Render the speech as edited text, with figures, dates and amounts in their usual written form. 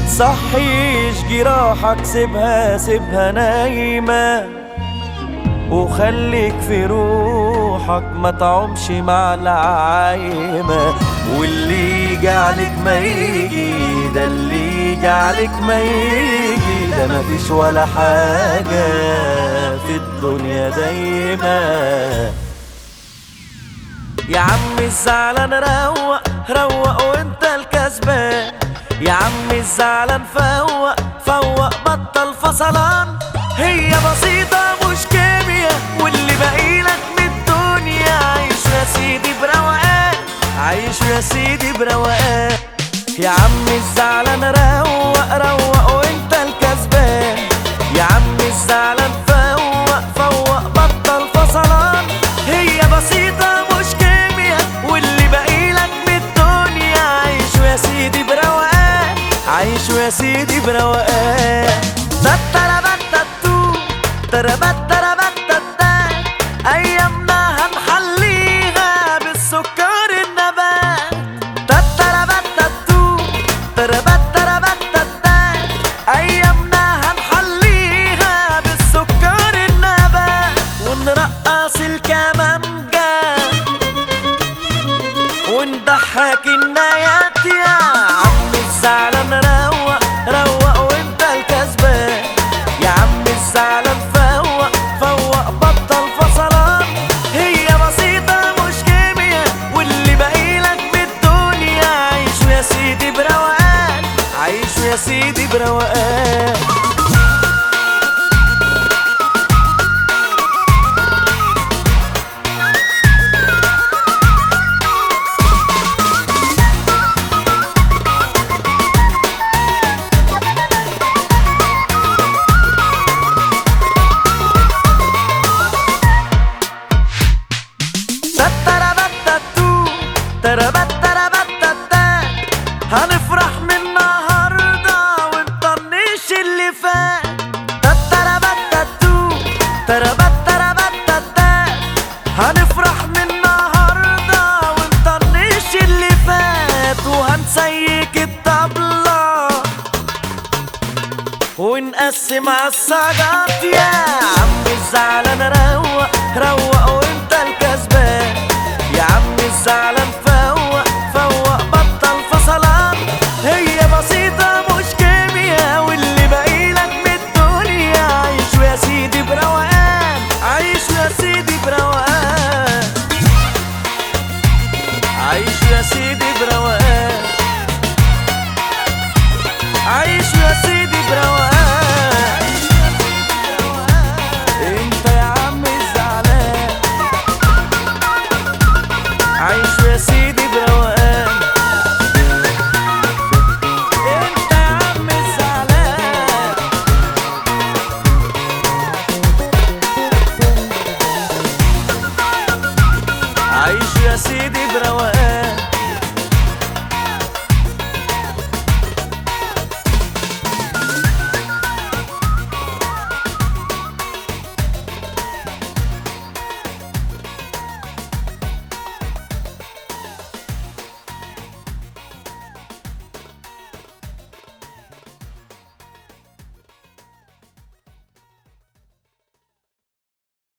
تصحيش جراحك، سيبها نايمة، وخليك في روحك ما تعومش مع العايمة. واللي يجي عليك ما يجي، ده اللي يجي عليك ما يجي، ده مفيش ولا حاجة في الدنيا دايما. يا عم الزعلان روق وانت الكسبان، يا عم الزعلان فوق بطل فصلان. هي بسيطة مش كيميا، واللي باقيلك من الدنيا عايش يا سيدي بروقان، عايش يا سيدي بروقان. يا عم الزعلان روق وانت الكسبان، يا عم الزعلان فوق بطل فصلان. هي بسيطة مش كيميا، واللي باقيلك من الدنيا عايش يا سيدي بروقان، عايش يا سيدي بروقان. أيامنا هنحليها بالسكر النبات. أيامنا هنحليها بالسكر النبات، ونرقص الكمانجة ونضحك النايات. يا عم الزعلان روق وانت الكسبان، يا عم الزعلان فوق بطل فصلان. هي بسيطة مش كيميا، واللي باقيلك من الدنيا عايش يا سيدي بروقان، عايش يا سيدي بروقان. هنفرح من النهارده ونطنش اللي فات. هنفرح من النهارده ونطنش اللي فات، وهنسيك الطبلة ونقسم عالسجات. يا عم الزعلان روق وانت الكسبان، يا عم الزعلان فوق بطل فصلان. هي بسيطة مش كيميا، واللي باقيلك من الدنيا عايش يا سيدي بروقان، عايش يا سيدي بروقان، عايش يا سيدي بروقان، عايش يا سيدي بروقان. انت يا عم الزعلان عايش يا سيدي بروقان، انت يا عم الزعلان عايش يا سيدي بروقان.